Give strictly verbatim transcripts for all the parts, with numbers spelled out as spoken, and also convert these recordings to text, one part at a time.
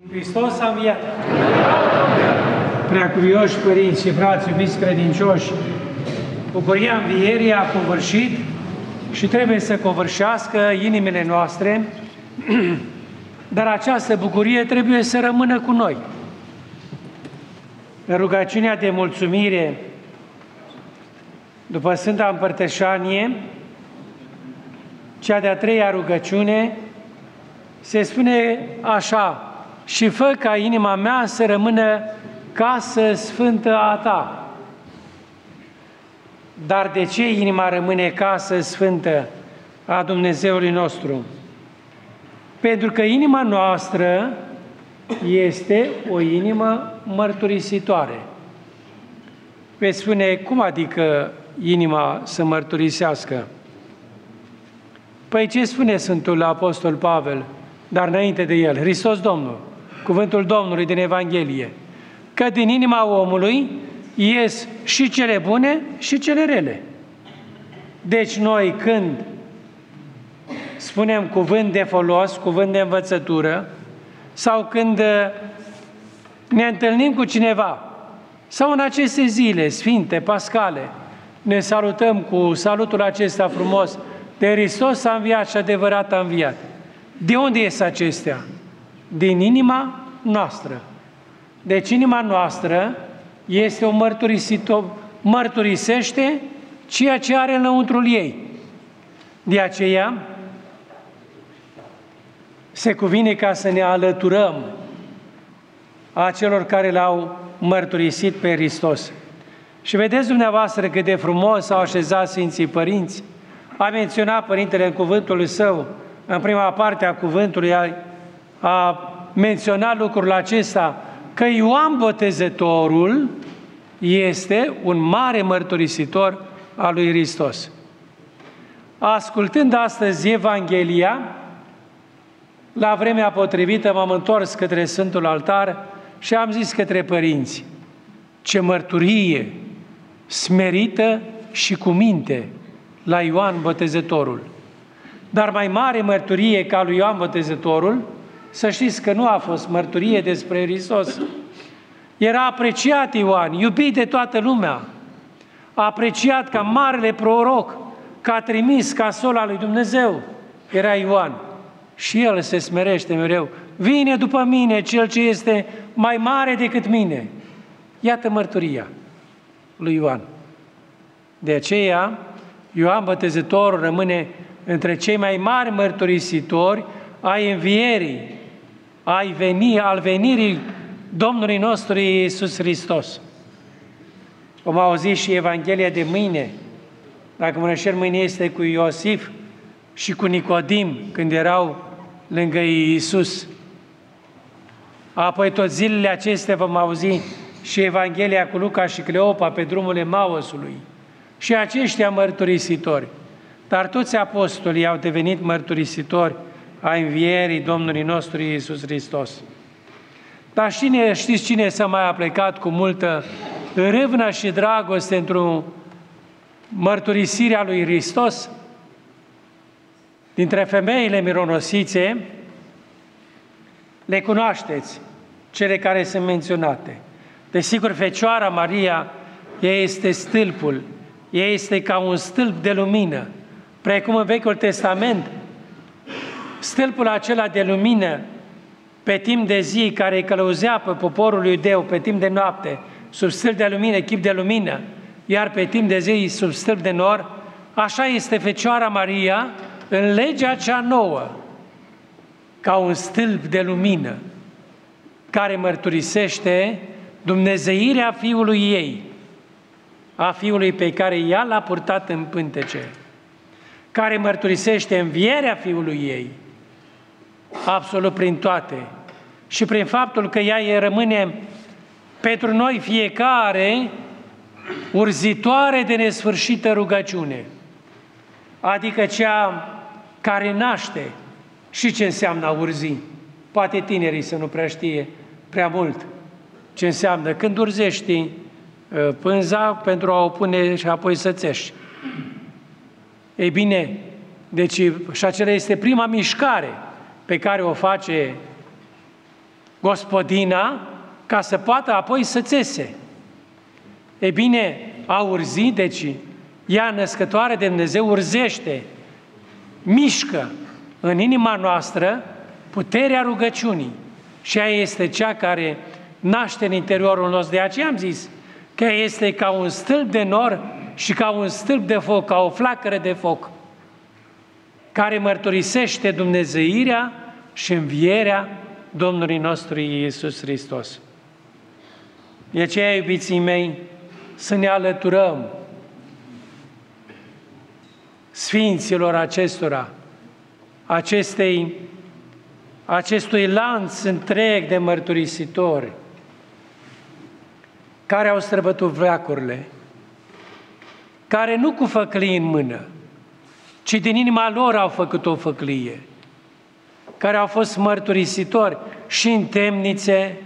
Hristos a înviat! Preacuvioși părinți și frați, iubiți credincioși, bucuria învierii a covârșit și trebuie să covârșească inimile noastre, dar această bucurie trebuie să rămână cu noi. În rugăciunea de mulțumire, după Sfânta Împărtășanie, cea de-a treia rugăciune, se spune așa: și fă ca inima mea să rămână casă sfântă a ta. Dar de ce inima rămâne casă sfântă a Dumnezeului nostru? Pentru că inima noastră este o inimă mărturisitoare. Veți spune, cum adică inima să mărturisească? Păi ce spune Sfântul Apostol Pavel, dar înainte de el, Hristos Domnul, cuvântul Domnului din Evanghelie, că din inima omului ies și cele bune și cele rele. Deci noi când spunem cuvânt de folos, cuvânt de învățătură, sau când ne întâlnim cu cineva, sau în aceste zile sfinte, pascale, ne salutăm cu salutul acesta frumos, de Hristos a înviat și adevărat a înviat. De unde ies acestea? Din inima noastră. Deci inima noastră este o mărturisitor, mărturisește ceea ce are înăuntrul ei. De aceea se cuvine ca să ne alăturăm a celor care l-au mărturisit pe Hristos. Și vedeți dumneavoastră cât de frumos s-au așezat Sfinții Părinți. A menționat Părintele în cuvântul său, în prima parte a cuvântului, a, a menționat lucrul acesta, că Ioan Botezătorul este un mare mărturisitor al lui Hristos. Ascultând astăzi Evanghelia, la vremea potrivită m-am întors către Sfântul Altar și am zis către părinți: ce mărturie smerită și cu minte la Ioan Botezătorul. Dar mai mare mărturie ca lui Ioan Botezătorul, să știți că nu a fost mărturie despre Hristos. Era apreciat Ioan, iubit de toată lumea, apreciat ca marele proroc, ca trimis, ca sol al lui Dumnezeu, era Ioan. Și el se smerește mereu. Vine după mine cel ce este mai mare decât mine. Iată mărturia lui Ioan. De aceea, Ioan Botezătorul rămâne între cei mai mari mărturisitori ai învierii, ai veni, al venirii Domnului nostru Iisus Hristos. Vom auzi și Evanghelia de mâine, dacă mă înșel, mâine este cu Iosif și cu Nicodim, când erau lângă Iisus. Apoi tot zilele acestea vom auzi și Evanghelia cu Luca și Cleopa pe drumul Emausului. Și aceștia mărturisitori. Dar toți apostolii au devenit mărturisitori a învierii Domnului nostru Iisus Hristos. Dar cine, știți cine s-a mai plecat cu multă râvnă și dragoste într-o mărturisirea lui Hristos? Dintre femeile mironosițe, le cunoașteți, cele care sunt menționate. Desigur, Fecioara Maria, ea este stâlpul, ea este ca un stâlp de lumină, precum în Vechiul Testament, stâlpul acela de lumină pe timp de zi, care îi călăuzea pe poporul iudeu pe timp de noapte, sub stâlp de lumină, chip de lumină, iar pe timp de zi sub stâlp de nor, așa este Fecioara Maria în legea cea nouă, ca un stâlp de lumină, care mărturisește dumnezeirea Fiului ei, a Fiului pe care ea l-a purtat în pântece, care mărturisește învierea Fiului ei, absolut prin toate, și prin faptul că ea rămâne pentru noi fiecare urzitoare de nesfârșită rugăciune, adică cea care naște. Și ce înseamnă a urzi? Poate tinerii să nu prea știe prea mult ce înseamnă când urzești pânza pentru a o pune și apoi să țești. Ei bine, deci și acela este prima mișcare pe care o face gospodina ca să poată apoi să țese. E bine, a urzi, deci ea născătoare de Dumnezeu urzește, mișcă în inima noastră puterea rugăciunii și ea este cea care naște în interiorul nostru. De aceea am zis că este ca un stâlp de nor și ca un stâlp de foc, ca o flacără de foc, care mărturisește dumnezeirea și învierea Domnului nostru Iisus Hristos. De aceea, iubiții mei, să ne alăturăm sfinților acestora, acestei, acestui lanț întreg de mărturisitori care au străbătut veacurile, care nu cu făclii în mână, ci din inima lor au făcut o făclie, care au fost mărturisitori și în temnițe,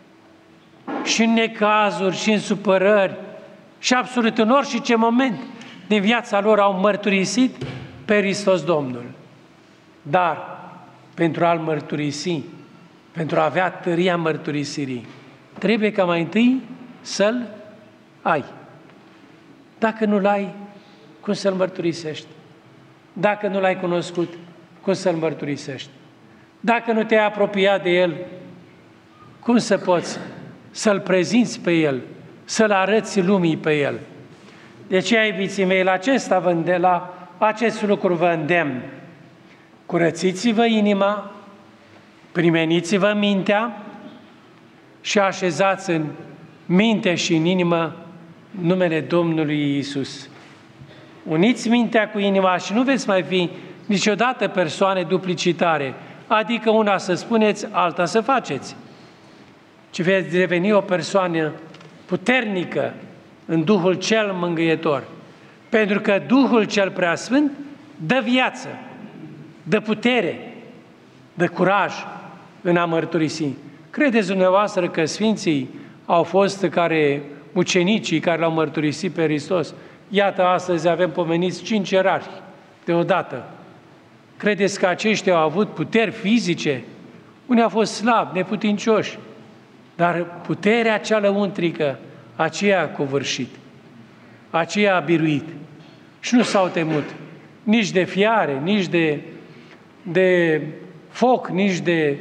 și în necazuri, și în supărări, și absolut în orice moment din viața lor au mărturisit pe Hristos Domnul. Dar pentru a-L mărturisi, pentru a avea tăria mărturisirii, trebuie ca mai întâi să-L ai. Dacă nu-L ai, cum să-L mărturisești? Dacă nu L-ai cunoscut, cum să-L mărturisești? Dacă nu te-ai apropiat de El, cum să poți să-L prezinți pe El, să-L arăți lumii pe El? De aceea, iubiții mei, la acesta vă îndemn, la acest lucru vă îndemn. Curățiți-vă inima, primeniți-vă mintea și așezați în minte și în inimă numele Domnului Iisus. Uniți mintea cu inima și nu veți mai fi niciodată persoane duplicitare, adică una să spuneți, alta să faceți, ci veți deveni o persoană puternică în Duhul cel mângâietor, pentru că Duhul cel preasfânt dă viață, dă putere, dă curaj în a mărturisi. Credeți dumneavoastră că Sfinții au fost care, ucenicii care l-au mărturisit pe Hristos? Iată, astăzi avem pomeniți cinci ierarhi deodată. Credeți că aceștia au avut puteri fizice? Unii au fost slabi, neputincioși, dar puterea cea lăuntrică, aceea a covârșit, aceea a biruit. Și nu s-au temut nici de fiare, nici de, de foc, nici de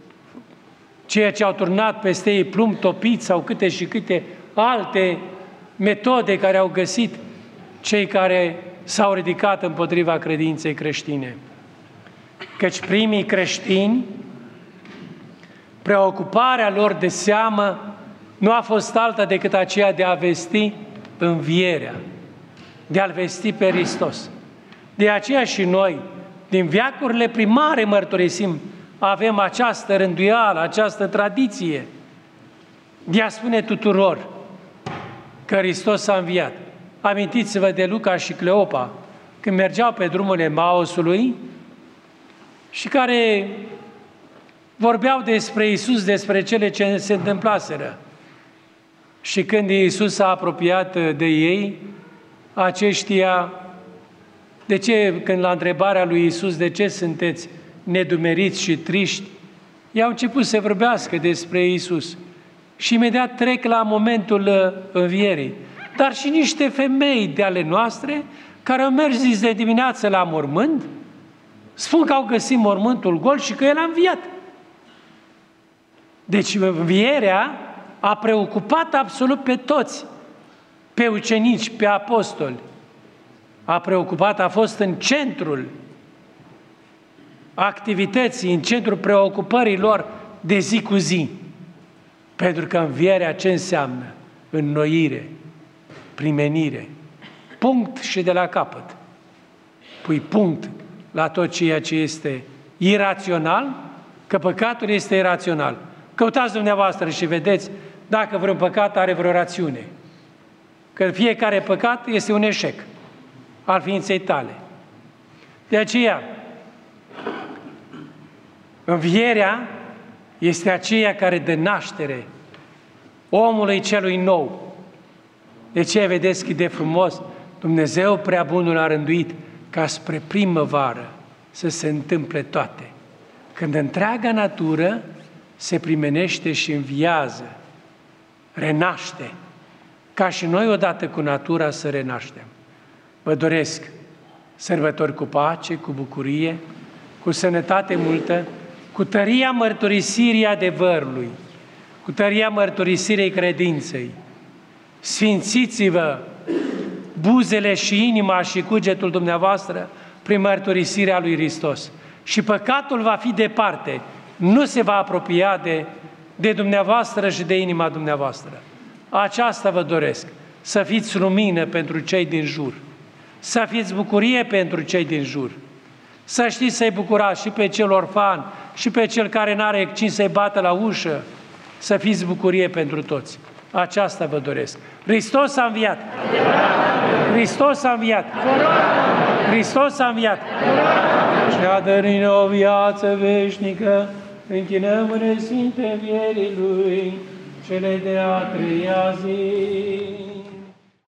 ceea ce au turnat peste ei, plumb topit sau câte și câte alte metode care au găsit cei care s-au ridicat împotriva credinței creștine. Căci primii creștini, preocuparea lor de seamă nu a fost alta decât aceea de a vesti învierea, de a-L vesti pe Hristos. De aceea și noi, din veacurile primare mărturisim, avem această rânduială, această tradiție de a spune tuturor că Hristos a înviat. Amintiți-vă de Luca și Cleopa, când mergeau pe drumul Emausului și care vorbeau despre Iisus, despre cele ce se întâmplaseră. Și când Iisus s-a apropiat de ei, aceștia, de ce, când la întrebarea lui Iisus, de ce sunteți nedumeriți și triști, ei au început să vorbească despre Iisus. Și imediat trec la momentul învierii. Dar și niște femei de ale noastre, care au mers zi de dimineață la mormânt, spun că au găsit mormântul gol și că El a înviat. Deci învierea a preocupat absolut pe toți, pe ucenici, pe apostoli. A preocupat, a fost în centrul activității, în centrul preocupării lor de zi cu zi. Pentru că învierea ce înseamnă? Înnoire, primenire. Punct și de la capăt. Pui punct la tot ceea ce este irațional, că păcatul este irațional. Căutați dumneavoastră și vedeți dacă vreun păcat are vreo rațiune. Că fiecare păcat este un eșec al ființei tale. De aceea, învierea este aceea care dă naștere omului celui nou. De ce vedeți cât de frumos Dumnezeu prea bunul a rânduit ca spre primăvară să se întâmple toate. Când întreaga natură se primenește și înviază, renaște, ca și noi odată cu natura să renaștem. Vă doresc sărbători cu pace, cu bucurie, cu sănătate multă, cu tăria mărturisirii adevărului, cu tăria mărturisirii credinței. Sfințiți-vă buzele și inima și cugetul dumneavoastră prin mărturisirea lui Hristos. Și păcatul va fi departe, nu se va apropia de, de dumneavoastră și de inima dumneavoastră. Aceasta vă doresc, să fiți lumină pentru cei din jur, să fiți bucurie pentru cei din jur, să știți să-i bucurați și pe cel orfan, și pe cel care n-are cine să-i bată la ușă, să fiți bucurie pentru toți. Aceasta vă doresc. Hristos a înviat! Hristos a înviat! Hristos a înviat! Și a dăruit o viață veșnică, închinăm în Sfinte vierii Lui, cele de a treia zi.